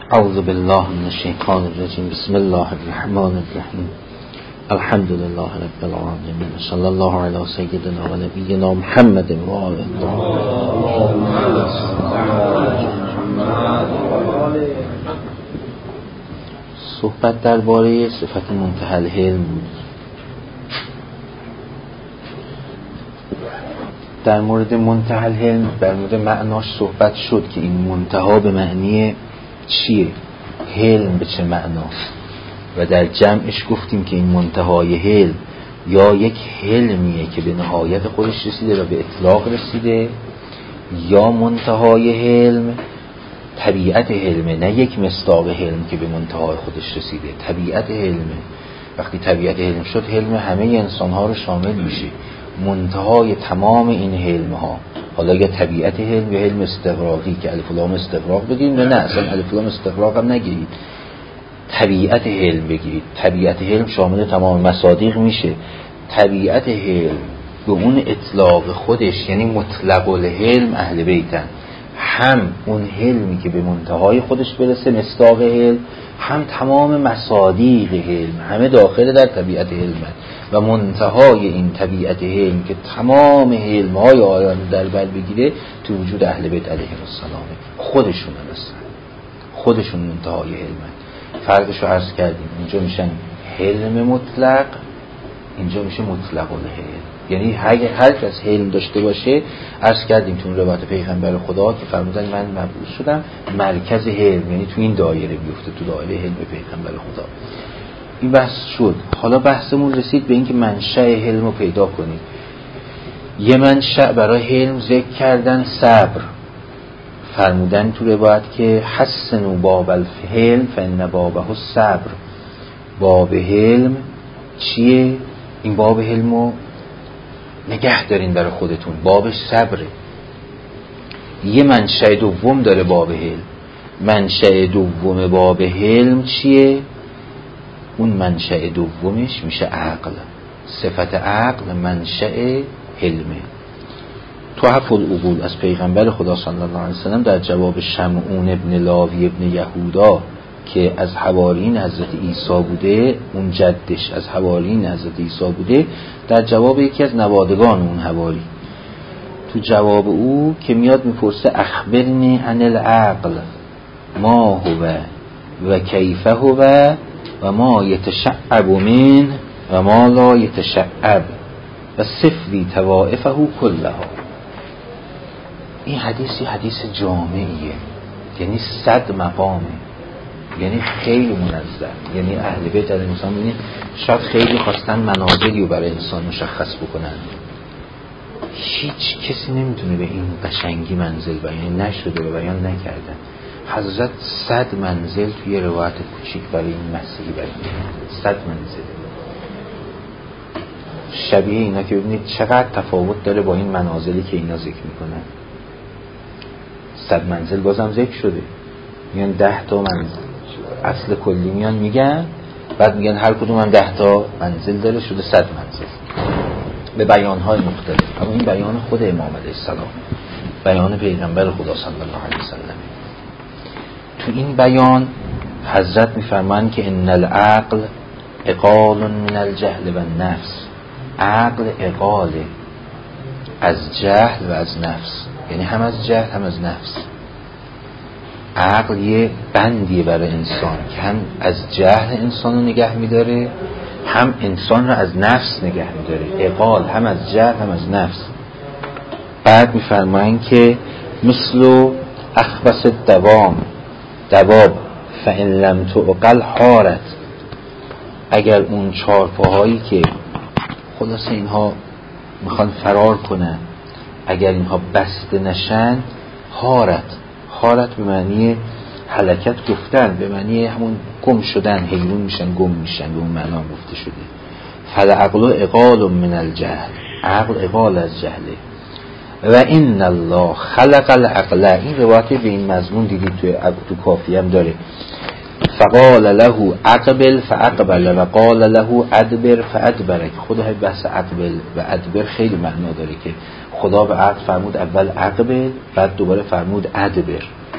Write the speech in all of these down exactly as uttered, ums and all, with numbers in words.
اعوذ بالله من الشیطان الرجیم. بسم الله الرحمن الرحیم. الحمد لله رب العالمین. صلی الله علی سیدنا و نبینا محمد و آله. صحبت درباره صفت منتهی الحلم بود. در مورد منتهی الحلم در مورد معناش صحبت شد که این منتها به معنی چیه، حلم به چه معناست، و در جمعش گفتیم که این منتهای حلم یا یک حلمیه که به نهایت خودش رسیده و به اطلاق رسیده، یا منتهای حلم طبیعت حلمه، نه یک مصداق حلم که به منتهای خودش رسیده، طبیعت حلمه. وقتی طبیعت حلم شد، حلم همه انسانها رو شامل میشه، منتهای تمام این حلم ها. حالا یا طبیعت حلم یا حلم استغراقی که الف و لام استغراق بگیرید، نه اصلا الف و لام استغراق هم نگیرید، طبیعت حلم بگیرید. طبیعت حلم شامل تمام مصادیق میشه. طبیعت حلم به اون اطلاق خودش یعنی مطلق الحلم اهل بیتن، هم اون حلمی که به منتهای خودش برسه مصداق حلم، هم تمام مصادیق حلم، همه داخل در طبیعت حلم و منتهای این طبیعت حلم که تمام حلم های آیان در بر بگیره تو وجود اهل بیت علیهم السلام، خودشون هستن، خودشون منتهای حلم. فرقش رو عرض کردیم، اینجا میشن حلم مطلق، اینجا میشه مطلق الحلم. یعنی هر هر کس حلم داشته باشه، عرض کردیم تو روایت پیغمبر خدا که فرمودن من مبعوث شدم مرکز حلم، یعنی تو این دایره بیفته، تو دایره حلم پیغمبر خدا. این بحث شد. حالا بحثمون رسید به این که منشأ حلم رو پیدا کنیم. یه منشأ برای حلم ذکر کردن صبر، فرمودن تو روایت که حسنوا باب الحلم فإن بابه الصبر. باب حلم چیه؟ این باب حلم رو نگه دارین برای خودتون، بابش صبره. یه منشأ دوم داره باب حلم. منشأ دوم باب حلم چیه؟ اون منشأ دومش میشه عقل. صفت عقل منشأ حلمه. تحف العقول از پیغمبر خدا صلی الله علیه وسلم در جواب شمعون ابن لاوی ابن یهودا که از حوارین حضرت عیسی بوده، اون جدش از حوارین حضرت عیسی بوده، در جواب یکی از نوادگان اون حواری، تو جواب او که میاد میپرسه اخبرنی عن العقل ما هو و کیف هو و ما یتشعب من و ما لا یتشعب و صفلی توائفه کلها. این حدیثی حدیث جامعیه، یعنی صد مقامه، یعنی خیلی منظم. یعنی اهل بیت علیهم السلام ببینید شاید خیلی خواستن منازلی رو برای انسان مشخص بکنن، هیچ کسی نمیتونه به این قشنگی منزل بیان نشده و بیان نکردن. حضرت صد منزل توی روایت کوچیک برای این مسیحی بیان کردن، صد منزل. شبیه اینا که ببینید چقدر تفاوت داره با این منازلی که اینا ذکر میکنن. صد منزل بازم ذکر شده، میان ده تا منزل اصل کلی میان میگن، بعد میگن هر کدوم هم ده تا منزل داره، شده صد منزل به بیانهای مختلف. اما این بیان خود امام علیه السلام، بیان پیغمبر خدا صلی الله علیه وسلم. تو این بیان حضرت میفرمان که ان العقل اقال من الجهل و النفس. عقل اقاله از جهل و از نفس، یعنی هم از جهل هم از نفس. عقل یه بندیه برای انسان که هم از جهل انسان رو نگه میداره، هم انسان رو از نفس نگه میداره. اقال هم از جهل هم از نفس. بعد میفرمایند که مثل اخبث دوام دواب فإن لم تعقل حارت. اگر اون چارپاهایی که خلاص اینها میخوان فرار کنن، اگر اینها بسته نشن، حارت. حارت به معنی حرکت گفتن، به معنی همون گم شدن، حیرون میشن، گم میشن، به اون معنا گفته شده. فالعقل اقال من الجهل. عقل اقال از جهله. و ان الله خلق العقل. این روایت به این مضمون دیدید توی تو کافی هم داره. فقال له اقبل فاقبل و قال له ادبر فادبر. خود همین بحث اقبل و ادبر خیلی معنا داره که خدا به عقل فرمود اول اقبل، بعد دوباره فرمود ادبر.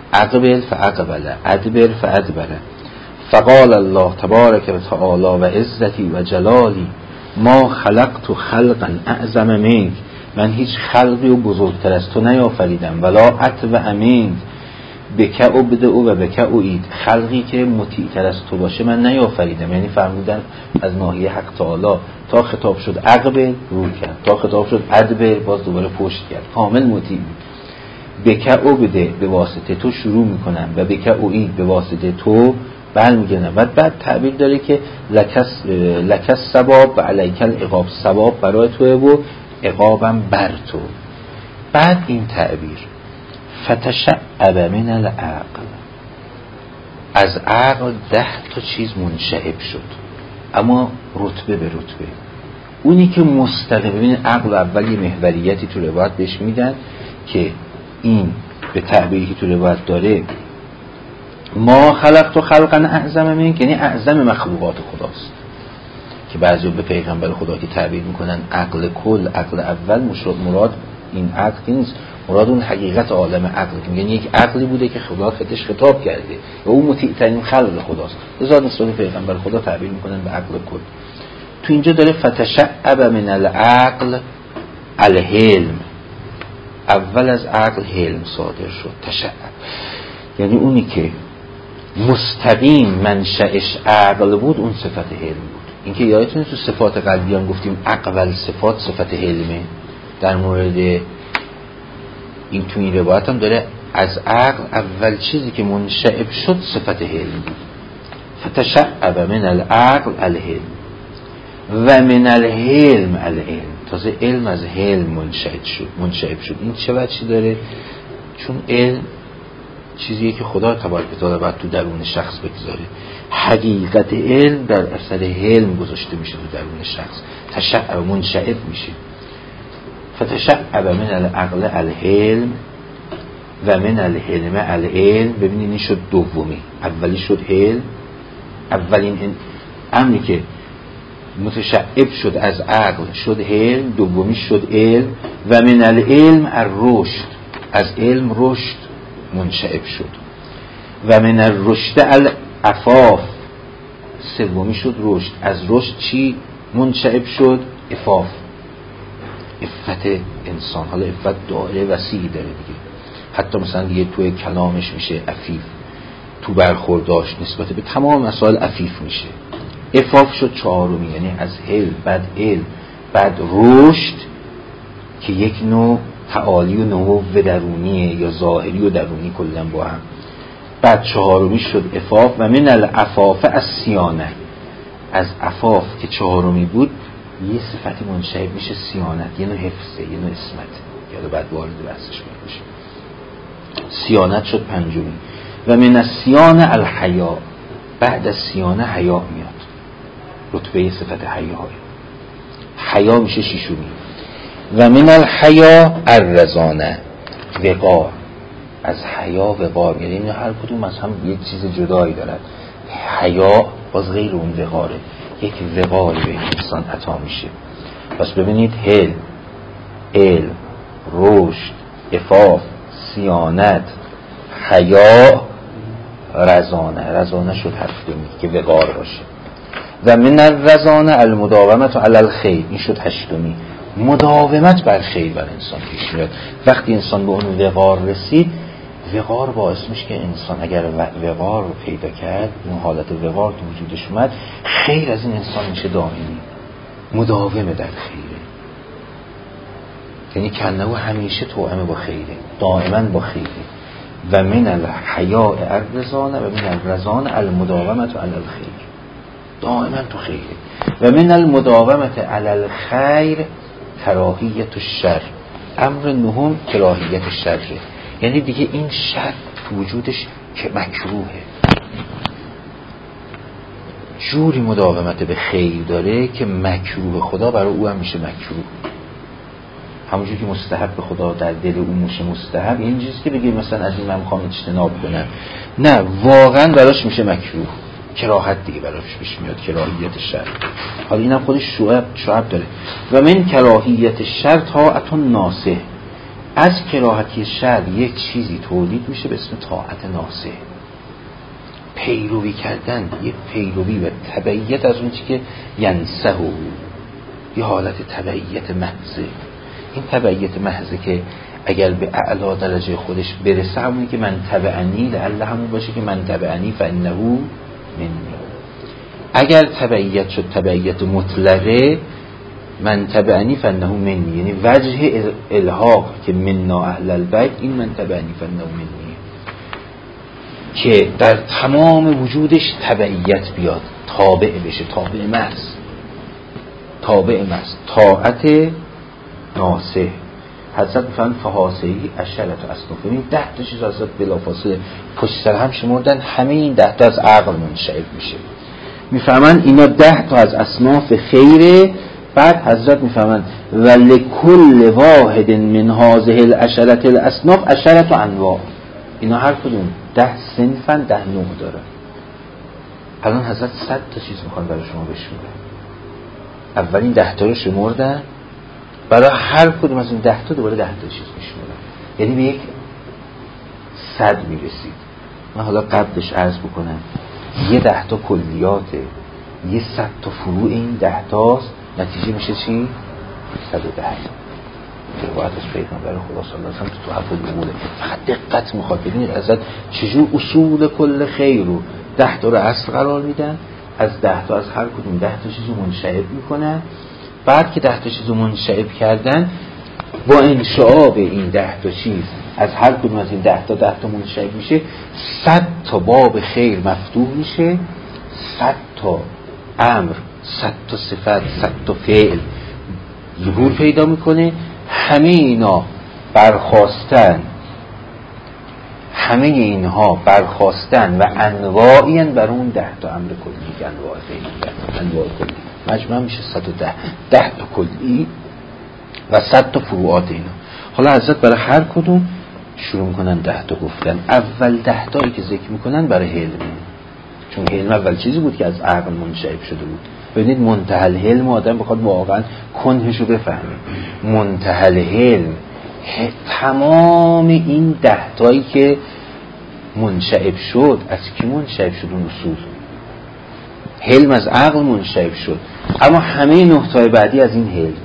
اقبل فاقبل ادبر فادبر. فقال الله تبارک و تعالی و عزتی و جلالی ما خلقت خلقا اعظم منک، من هیچ خلقی و بزرگتر از تو نیافریدم. ولا اتبع منک بک ابدأ و بک اعید، خلقی که مطیع‌تر از تو باشه من نیافریدم. یعنی فرمودن از ناحیه حق تعالی تا خطاب شد اقبل رو کرد، تا خطاب شد ادبر باز دوباره پشت کرد، کامل مطیع. بک ابدأ به واسطه تو شروع میکنم و بک اعید به واسطه تو برمیگردم. بعد بعد تعبیر داره که لکس لکس ثواب و علیک العقاب، ثواب برای توه و عقابم بر تو. بعد این تعبیر فتشعب من العقل، از عقل ده تا چیز منشعب شد، اما رتبه به رتبه. اونی که مستقیم، ببین عقل اول یه محوریتی تو روایت بهش میدن که این به تعبیری که تو روایت داره ما خلقت و خلقا اعظم منک، یعنی اعظم مخلوقات خداست. که بعضی به پیغمبر خدا که تعبیر میکنن عقل کل، عقل اول، مراد این عقل نیست، مراد اون حقیقت عالم عقل، یعنی یک عقلی بوده که خدا خودش خطاب کرده و اون مطیع ترین خلق خداست. لذا نسبت پیغمبر خدا تعبیر میکنن به عقل کل. تو اینجا داره فتشعب من العقل الحلم، اول از عقل حلم صادر شد. تشعب یعنی اونی که مستقیم منشأش عقل بود، اون صفت حلم بود. اینکه یادتونه تو صفات قلبیان گفتیم اقبل صفات صفت حلمه. در مورد این تو این روایت هم داره از عقل اول چیزی که منشعب شد صفت حلم بود. فتشعب من العقل الحلم و من الحلم العلم، تازه علم از حلم منشعب شد منشعب شد. این چه وجهی داره؟ چون علم چیزیه که خدا تبارک و تعالی باید تو درون شخص بگذاره. حقیقت علم در اثر حلم گذاشته میشه تو درون شخص، تشعب منشعب میشه. فتشعب من العقل الحلم و من الحلم العلم. ببینید این شد دومی، اولی شد علم، اولین امری که متشعب شد از عقل شد حلم، دومی شد علم. و من العلم الرشد، از علم رشد منشعب شد. و من الرشد العفاف، سومی شد رشد، از رشد چی منشعب شد؟ عفاف، عفت انسان. حالا عفت دائره وسیعی داره دیگه، حتی مثلا دیگه توی کلامش میشه عفیف، تو برخورداش نسبت به تمام مسائل عفیف میشه. عفاف شد چهارمی، یعنی از حلم بعد علم بعد رشد که یک نوع تعالی و نوع درونیه یا ظاهری و درونی کلا با هم. بعد چهارمی شد عفاف. و من العفاف از سیانه، از عفاف که چهارمی بود یه صفتی منشعب میشه سیانت، یه نوع حفظه، یه نوع اسمت. یالا بعد وارد بحثش میشه. سیانت شد پنجمی. و من السیانه الحیا، بعد از سیانه حیا میاد، رتبه صفت حیا. حیا میشه ششمی. و من الحیا الرزانه، وقار، از حیا وقار. یعنی این هر کدوم از هم یک چیز جدایی دارد. حیا باز غیر اون وقاره، یک وقاری به انسان عطا میشه. پس ببینید حلم، علم، رشد، عفاف، سیانت، حیا، رزانه. رزانه شد هفتمی که وقار باشه. و من الرزانه المداومت علی الخیر، این شد هشتمی. مداومت بر خیر بر انسان پیش میاد. وقتی انسان به اون وقار رسید، وقار باعث میشه که انسان اگر وقار رو پیدا کرد، اون حالت وقار تو وجودش اومد، خیر از این انسان میشه دائمی، مداومه در خیره. یعنی کنه همیشه توأمه با خیره، دائما با خیره. و من الحیاء الرزانه و من الرزانه المداومت علی الخیر، دائما تو خیره. و من المداومت علی الخیر کراهیت الشر، امر نهم کراهیت الشر، یعنی دیگه این شر وجودش که مکروهه، جوری مداومت به خیر داره که مکروه خدا برای او هم میشه مکروه. همونجوری که مستحب به خدا در دل او میشه مستحب، این چیزی که بگیم مثلا از این من میخوام اجتناب کنم، نه، واقعا براش میشه مکروه، کراهت دیگه براش پیش میاد، کراهیت شر. حالا اینم خودش شعب شعب داره. و من کراهیت شر طاعت ناصح، از کراهتی شر یک چیزی تولید میشه به اسم طاعت ناصح، پیروی کردن، یک پیروی و تبعیت از اون چی که ینسه، یه حالت تبعیت محضه. این تبعیت محضه که اگر به اعلا درجه خودش برسه همونی که من تبعنی، لعله همون باشه که من تبعنی فانه منی. اگر تبعیت شد تبعیت مطلقه، من تبعنی فانه منی، یعنی وجه الحاق که منا اهل البیت، این من تبعنی فانه منی، که در تمام وجودش تبعیت بیاد، تابع بشه، تابع محض، تابع محض، طاعت ناصح. حضرت میفهمن فحاصهی اشرت و اصناف، این ده تا چیز حضرت بلافاصله پشت سر هم شمردن، همه این ده تا از عقل منشعب میشه. میفهمن اینا ده تا از اصناف خیره. بعد حضرت میفهمن ولکل واحد من هذه الاشرت الاصناف اشرت و انواع، اینا هر کدوم ده صنفن، ده نوع داره. الان حضرت صد تا چیز میخوان برای شما بشمارن. اولین ده تا رو شمردن، برای هر کدوم از این ده تا دوباره ده تا چیز میشمارن، یعنی به یک صد میرسید. من حالا قبلش عرض بکنم یه ده تا کلیاته، یه صد تا فروع این ده تاست، نتیجه میشه چی؟ صد و ده. روایت از پیغمبر خدا صلی الله علیه و آله تو حفظ الاموره. فقط دقت میخواد ببینید ازت چجور اصول کل خیر رو ده تا رو اصل قرار میدن، از ده تا از هر کدوم ده تا چیزو منشعب میکنن. بعد که ده تا چیزو منشعب کردن، با انشعاب این ده تا چیز از هر کدوم از این ده تا ده تا منشعب میشه، صد تا باب خیر مفتوح میشه، صد تا امر، صد تا صفت، صد تا فعل ظهور پیدا میکنه. همه اینا برخواستن، همه اینها برخواستن و انواعی ان بر اون ده تا امر کلی که انواع فعلی، انواع کلی مجموع میشه صد و ده، ده تا کلی و صد تا فروعات اینا. حالا حضرت برای هر کدوم شروع میکنن ده تا گفتن. اول ده تایی که ذکر میکنن برای حلم، چون حلم اول چیزی بود که از عقل منشعب شده بود. ببینید منتهی الحلم آدم بخواد واقعا کنهشو بفهمه، منتهی الحلم تمام این ده تایی که منشعب شد، از کی منشعب شد؟ اون اصول. حلم از عقل منشعب شد، اما همه نه تای بعدی از این حلم.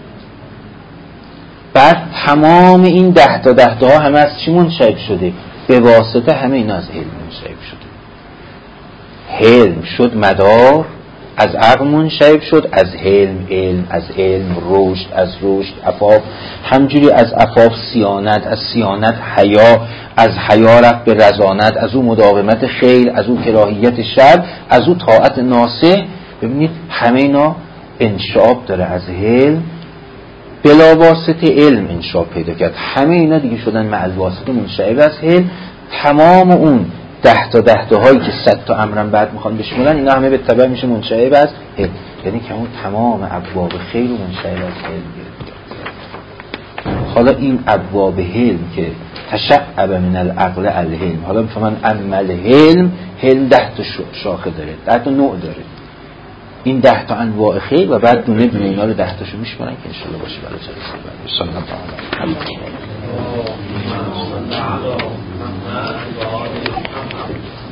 بعد تمام این ده تا ده تا همه از چی منشعب شده؟ به واسطه همه اینا از حلم منشعب شده. حلم شد مدار، از عقل منشعب شد، از حلم علم، از علم رشد، از رشد عفاف، همجوری از عفاف صیانت، از صیانت حیا، از حیا رفت به رضانت، از او مداومت خیر، از او کراهیت شر، از او طاعت ناصح. ببینید همه اینا انشعاب داره از حلم، بلا واسطه علم انشعاب پیدا کرد. همه اینا دیگه شدن مع واسطه منشعب از حلم. تمام اون ده تا ده تا هایی که صد تا امرن بعد میخوان بشمولن، اینا همه به تبع میشه منشعب از حلم، یعنی که اون تمام ابواب خیر و منشعب از حلم گرفت. حالا این ابواب حلم که تشعب من العقل الحلم، حالا بفهمن عمل حلم، حلم ده تا شاخه داره، ده تا نوع داره، این ده تا انواع خیر و بعد دونه دونه اینا رو ده تاشو میشمارن که انشالله باشه برای جلسه بعد. صلی الله علیه و آله.